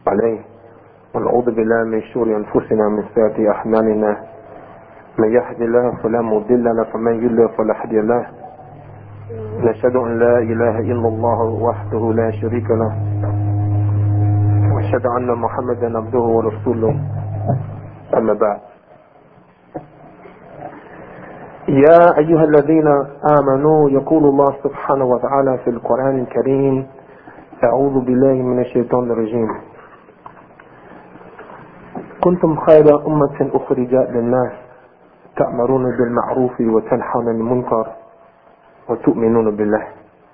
عليه ونعوذ بالله من شرور أنفسنا من سيئات أعمالنا من يهد الله فلا مضل له ومن يضلل فلا هادي له نشهد أن لا إله إلا الله وحده لا شريك له وأشهد أن محمدا عبده ورسوله أما بعد يا أيها الذين آمنوا يقول الله سبحانه وتعالى في القرآن الكريم أعوذ بالله من الشيطان الرجيم كنتم خير أمة أخرجت للناس تأمرون بالمعروف وتنهون عن المنكر وتؤمنون بالله.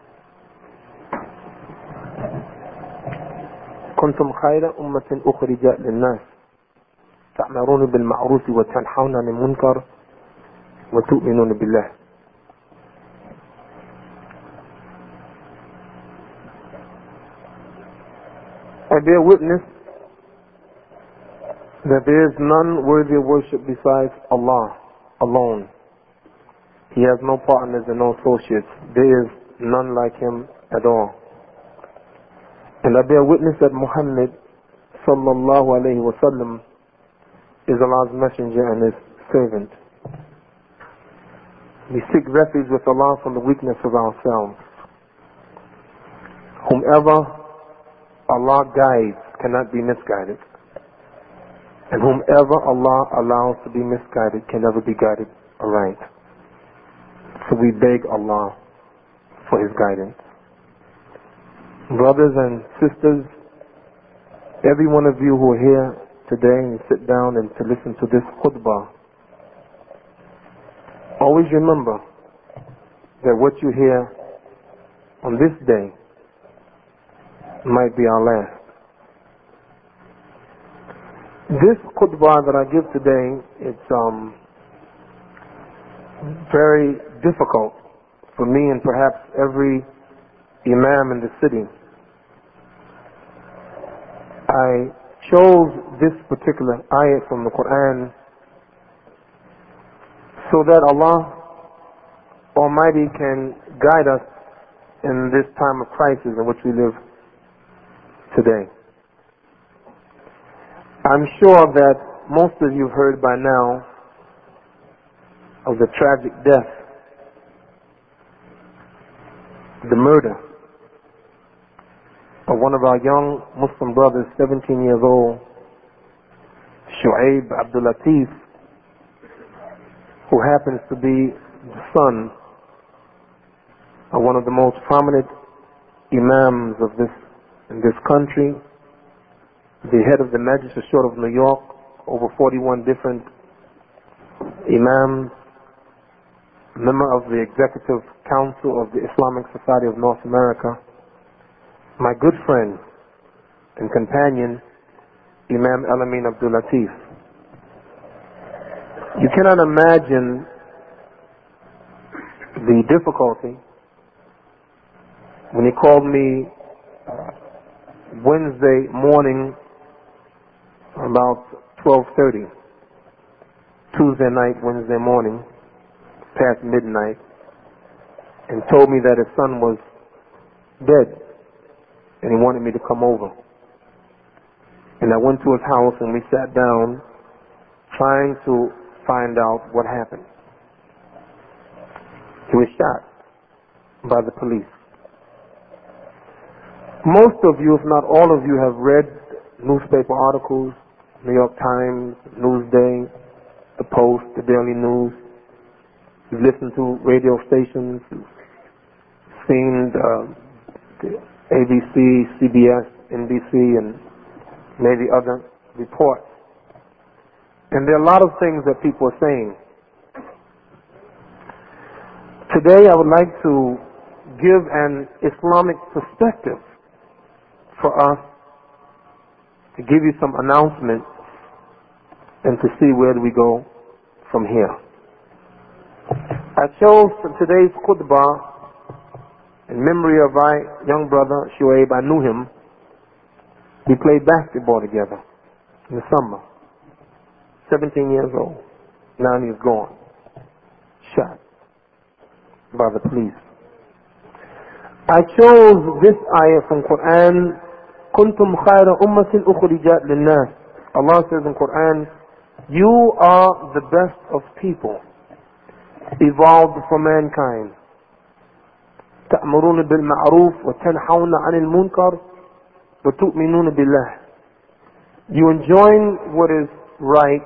كنتم خير أمة أخرجت للناس تأمرون بالمعروف وتنهون عن المنكر وتؤمنون بالله. I bear witness that there is none worthy of worship besides Allah alone. He has no partners and no associates. There is none like him at all. And I bear witness that Muhammad sallallahu alayhi wa sallam is Allah's messenger and his servant. We seek refuge with Allah from the weakness of ourselves. Whomever Allah guides cannot be misguided. And whomever Allah allows to be misguided can never be guided aright. So we beg Allah for His guidance. Brothers and sisters, every one of you who are here today and sit down and to listen to this khutbah, always remember that what you hear on this day might be our last. This khutbah that I give today, it's very difficult for me and perhaps every imam in the city. I chose this particular ayat from the Quran so that Allah Almighty can guide us in this time of crisis in which we live today. I'm sure that most of you have heard by now of the tragic death, the murder of one of our young Muslim brothers, 17 years old, Shu'aib Abdul Latif, who happens to be the son of one of the most prominent imams of in this country, the head of the Magistrate of New York, over 41 different imams, member of the Executive Council of the Islamic Society of North America, my good friend and companion, Imam Al-Amin Abdul Latif. You cannot imagine the difficulty when he called me Wednesday morning about 12:30, Tuesday night, Wednesday morning, past midnight, and told me that his son was dead and he wanted me to come over. And I went to his house and we sat down trying to find out what happened. He was shot by the police. Most of you, if not all of you, have read newspaper articles, New York Times, Newsday, The Post, the Daily News. You've listened to radio stations, seen the ABC, CBS, NBC, and maybe other reports. And there are a lot of things that people are saying. Today I would like to give an Islamic perspective for us, to give you some announcements and to see where do we go from here. I chose for today's khutbah in memory of my young brother Shu'aib. I knew him. We played basketball together in the summer. 17 years old. Now he's gone. Shot by the police. I chose this ayah from Quran كنتم خير أمة أخرجت للناس. Allah says in Quran, you are the best of people evolved for mankind. تأمرون بالمعروف وتنحون عن المنكر وتؤمنون بالله. You enjoin what is right,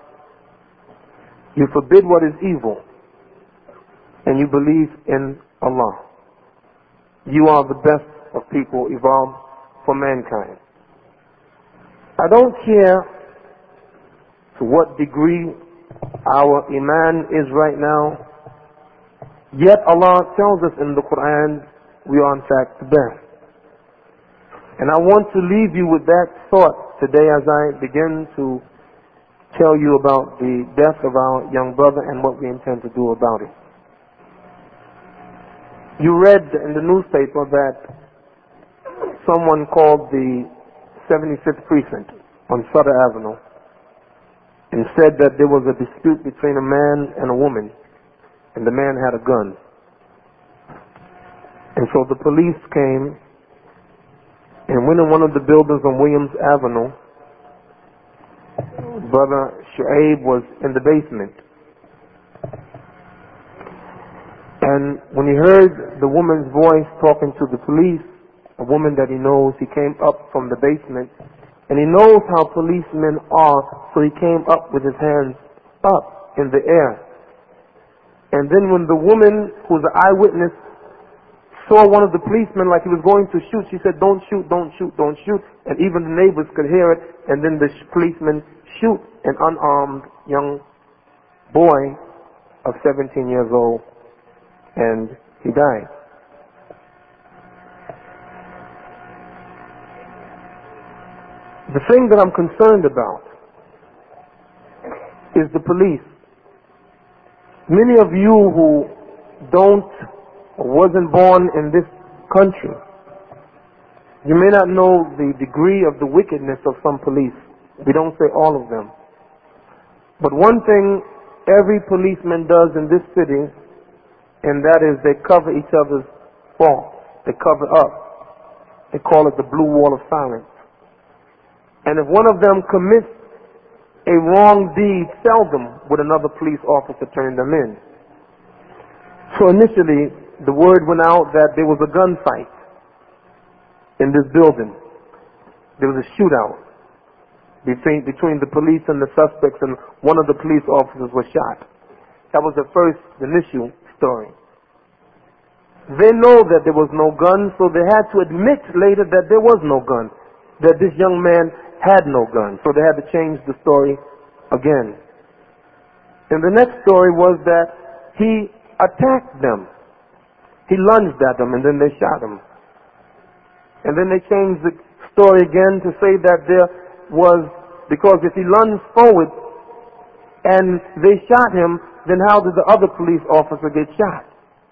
you forbid what is evil, and you believe in Allah. You are the best of people evolved for mankind. I don't care to what degree our iman is right now, yet Allah tells us in the Quran we are in fact the best. And I want to leave you with that thought today as I begin to tell you about the death of our young brother and what we intend to do about it. You read in the newspaper that someone called the 75th precinct on Sutter Avenue and said that there was a dispute between a man and a woman, and the man had a gun. And so the police came and went in one of the buildings on Williams Avenue. Brother Shu'aib was in the basement. And when he heard the woman's voice talking to the police, a woman that he knows, he came up from the basement. And he knows how policemen are, so he came up with his hands up in the air. And then when the woman, who's an eyewitness, saw one of the policemen like he was going to shoot, she said, don't shoot, don't shoot, don't shoot. And even the neighbors could hear it. And then the policeman shoot an unarmed young boy of 17 years old, and he died. The thing that I'm concerned about is the police. Many of you who don't or wasn't born in this country, you may not know the degree of the wickedness of some police. We don't say all of them. But one thing every policeman does in this city, and that is they cover each other's faults. They cover up. They call it the blue wall of silence. And if one of them commits a wrong deed, seldom would another police officer turn them in. So initially, the word went out that there was a gunfight in this building. There was a shootout between the police and the suspects, and one of the police officers was shot. That was the first initial story. They know that there was no gun, so they had to admit later that there was no gun, that this young man had no gun, so they had to change the story again. And the next story was that he attacked them. He lunged at them and then they shot him. And then they changed the story again to say that there was, because if he lunged forward and they shot him, then how did the other police officer get shot?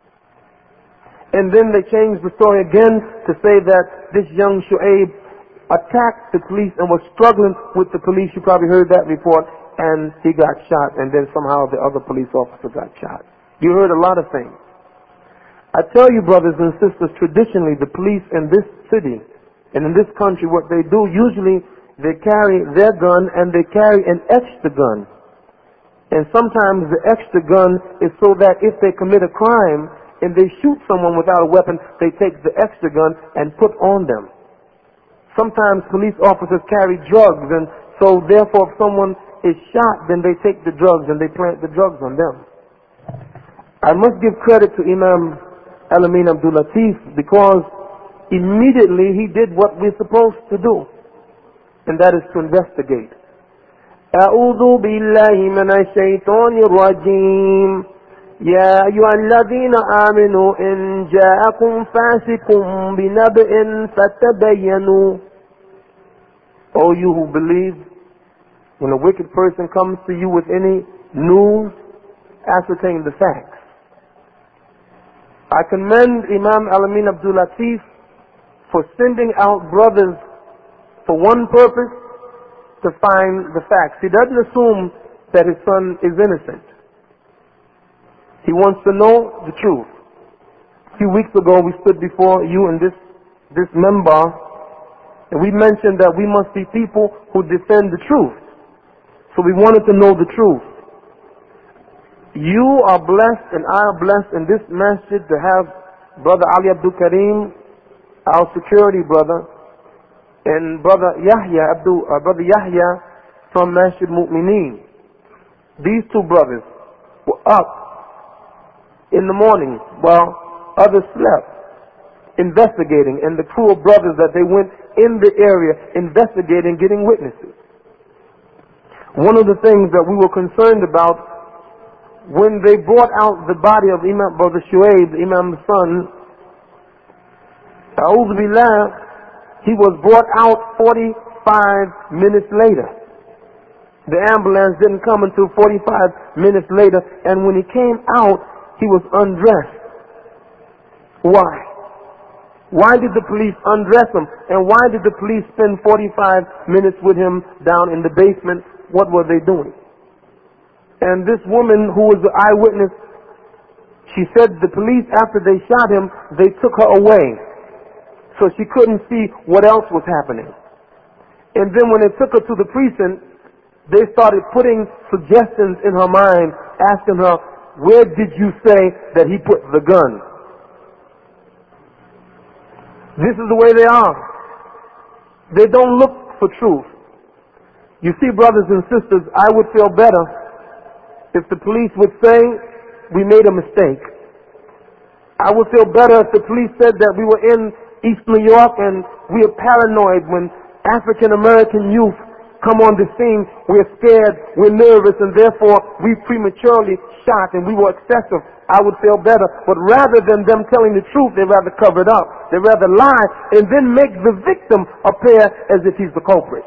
And then they changed the story again to say that this young Shu'aib attacked the police and was struggling with the police. You probably heard that report. And he got shot, and then somehow the other police officer got shot. You heard a lot of things. I tell you, brothers and sisters, traditionally the police in this city and in this country, what they do, usually they carry their gun and they carry an extra gun. And sometimes the extra gun is so that if they commit a crime and they shoot someone without a weapon, they take the extra gun and put on them. Sometimes police officers carry drugs, and so therefore if someone is shot, then they take the drugs and they plant the drugs on them. I must give credit to Imam Al-Amin Abdul Latif, because immediately he did what we're supposed to do, and that is to investigate. أعوذ بالله من الشيطان الرجيم يا أيها الذين آمنوا إن جاءكم فاسق بنبأ فتبينوا. O you who believe, when a wicked person comes to you with any news, ascertain the facts. I commend Imam Al-Amin Abdul Latif for sending out brothers for one purpose, to find the facts. He doesn't assume that his son is innocent. He wants to know the truth. A few weeks ago we stood before you in this member, And we mentioned that we must be people who defend the truth. So we wanted to know the truth. You are blessed and I are blessed in this masjid to have Brother Ali Abdul Karim, our security brother, and Brother Yahya from Masjid Mu'mineen. These two brothers were up in the morning while others slept, investigating, and the crew of brothers that they went in the area investigating, getting witnesses. One of the things that we were concerned about when they brought out the body of Imam Brother Shuaib, Imam's son, A'udhu Billah, he was brought out 45 minutes later. The ambulance didn't come until 45 minutes later, and when he came out, he was undressed. Why? Why did the police undress him? And why did the police spend 45 minutes with him down in the basement? What were they doing? And this woman who was the eyewitness, she said the police, after they shot him, they took her away. So she couldn't see what else was happening. And then when they took her to the precinct, they started putting suggestions in her mind, asking her, where did you say that he put the gun? This is the way they are. They don't look for truth. You see, brothers and sisters, I would feel better if the police would say we made a mistake. I would feel better if the police said that we were in East New York and we are paranoid when African American youth come on the scene. We're scared, we're nervous, and therefore we prematurely shot and we were excessive. I would feel better. But rather than them telling the truth, they rather cover it up. They rather lie and then make the victim appear as if he's the culprit.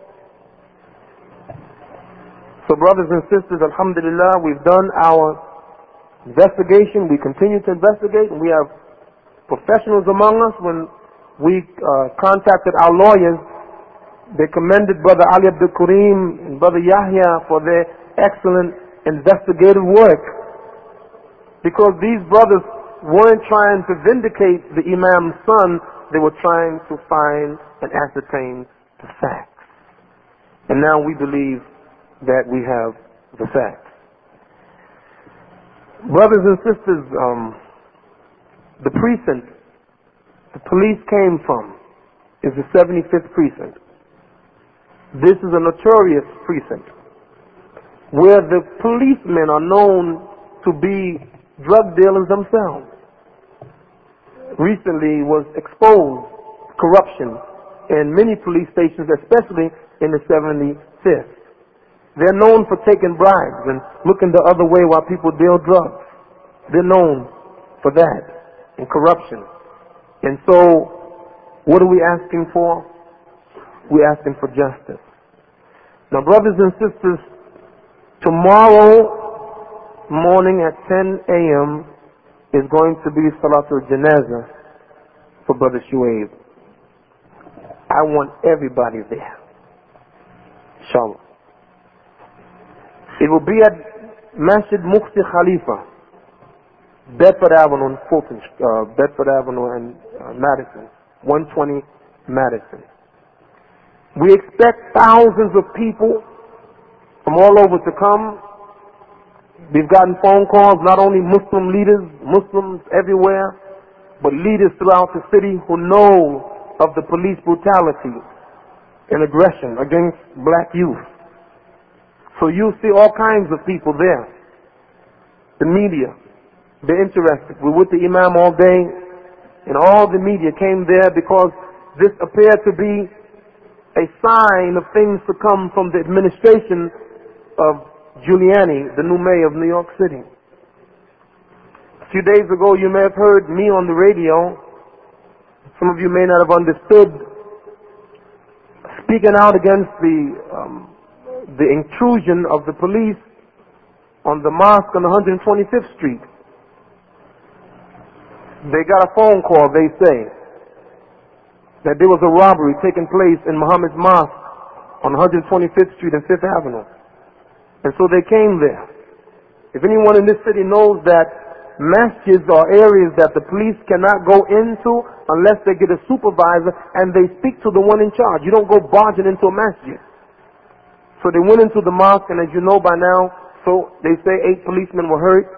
So brothers and sisters, alhamdulillah, we've done our investigation. We continue to investigate, and we have professionals among us. When we contacted our lawyers, they commended Brother Ali Abdul Karim and Brother Yahya for their excellent investigative work, because these brothers weren't trying to vindicate the Imam's son, they were trying to find and ascertain the facts. And now we believe that we have the facts. Brothers and sisters, the precinct the police came from is the 75th precinct. This is a notorious precinct where the policemen are known to be drug dealers themselves. Recently was exposed corruption in many police stations, especially in the 75th. They're known for taking bribes and looking the other way while people deal drugs. They're known for that and corruption. And so, what are we asking for? We're asking for justice. Now, brothers and sisters, tomorrow morning at 10 a.m. is going to be Salatul Janazah for Brother Shuaib. I want everybody there. Inshallah. It will be at Masjid Mufti Khalifa, Bedford Avenue and Madison, 120 Madison. We expect thousands of people from all over to come. We've gotten phone calls, not only Muslim leaders, Muslims everywhere, but leaders throughout the city who know of the police brutality and aggression against black youth. So you see all kinds of people there. The media, they're interested. We're with the Imam all day, and all the media came there because this appeared to be a sign of things to come from the administration of Giuliani, the new mayor of New York City. A few days ago, you may have heard me on the radio. Some of you may not have understood, speaking out against the intrusion of the police on the mosque on 125th Street. They got a phone call, they say, that there was a robbery taking place in Muhammad's Mosque on 125th Street and 5th Avenue. And so they came there. If anyone in this city knows that masjids are areas that the police cannot go into unless they get a supervisor and they speak to the one in charge. You don't go barging into a masjid. So they went into the mosque, and as you know by now, so they say 8 policemen were hurt.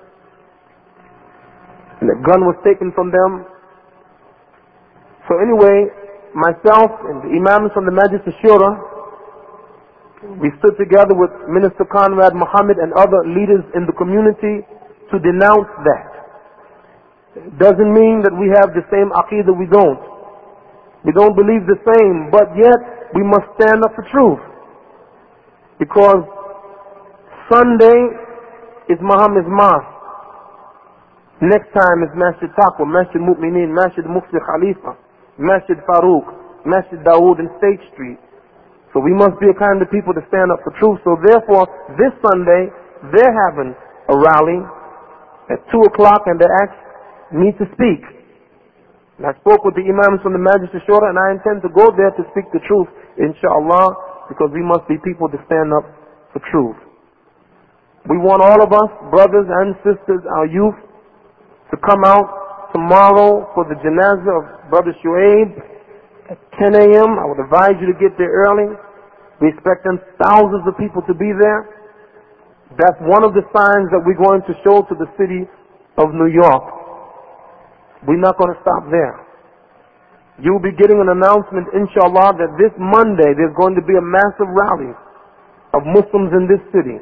And the gun was taken from them. So anyway, myself and the imams from the Majlis al-Shura, we stood together with Minister Conrad Muhammad and other leaders in the community to denounce that. It doesn't mean that we have the same aqidah, we don't. We don't believe the same, but yet we must stand up for truth. Because Sunday is Muhammad's mosque. Next time is Masjid Taqwa, Masjid Mu'mineen, Masjid Mufti Khalifa, Masjid Farooq, Masjid Dawood and State Street. So we must be a kind of people to stand up for truth. So therefore, this Sunday, they're having a rally at 2 o'clock and they asked me to speak. And I spoke with the imams from the Majlis al-Shura, and I intend to go there to speak the truth, inshallah, because we must be people to stand up for truth. We want all of us, brothers and sisters, our youth, to come out tomorrow for the janazah of Brother Shuaib at 10 a.m. I would advise you to get there early. We expect thousands of people to be there. That's one of the signs that we're going to show to the city of New York. We're not going to stop there. You'll be getting an announcement, inshallah, that this Monday there's going to be a massive rally of Muslims in this city.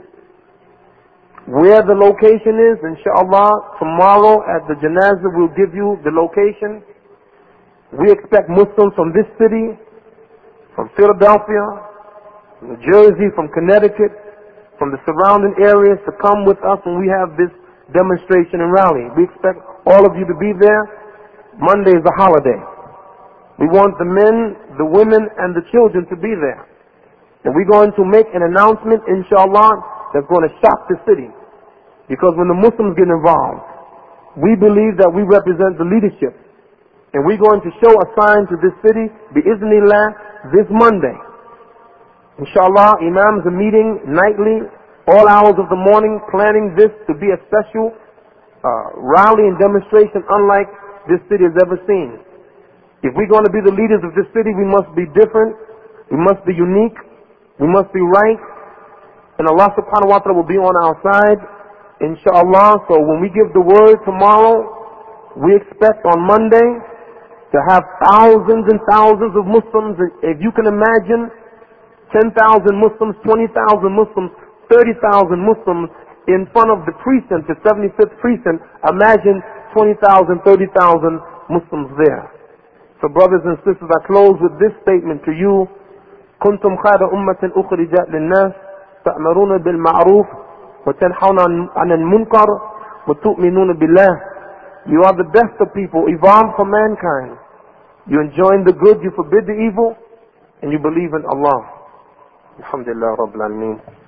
Where the location is, inshallah, tomorrow at the janazah we'll give you the location. We expect Muslims from this city, from Philadelphia, from New Jersey, from Connecticut, from the surrounding areas to come with us when we have this demonstration and rally. We expect all of you to be there. Monday is a holiday. We want the men, the women, and the children to be there. And we're going to make an announcement, inshallah, that's going to shock the city. Because when the Muslims get involved, we believe that we represent the leadership. And we're going to show a sign to this city, bi-iznillah, this Monday. Inshallah, imams are meeting nightly, all hours of the morning, planning this to be a special rally and demonstration unlike this city has ever seen. If we're going to be the leaders of this city, we must be different, we must be unique, we must be right, and Allah subhanahu wa ta'ala will be on our side, inshallah. So when we give the word tomorrow, we expect on Monday to have thousands and thousands of Muslims. If you can imagine 10,000 Muslims, 20,000 Muslims, 30,000 Muslims in front of the precinct, the 75th precinct, imagine 20,000, 30,000 Muslims there. So brothers and sisters, I close with this statement to you. كنتم خير أمة أخرجت للناس تأمرون بالمعروف وتنهون عن المنكر وتؤمنون بالله. You are the best of people, evolved for mankind. You enjoin the good, you forbid the evil, and you believe in Allah. Alhamdulillah Rabbil Alameen.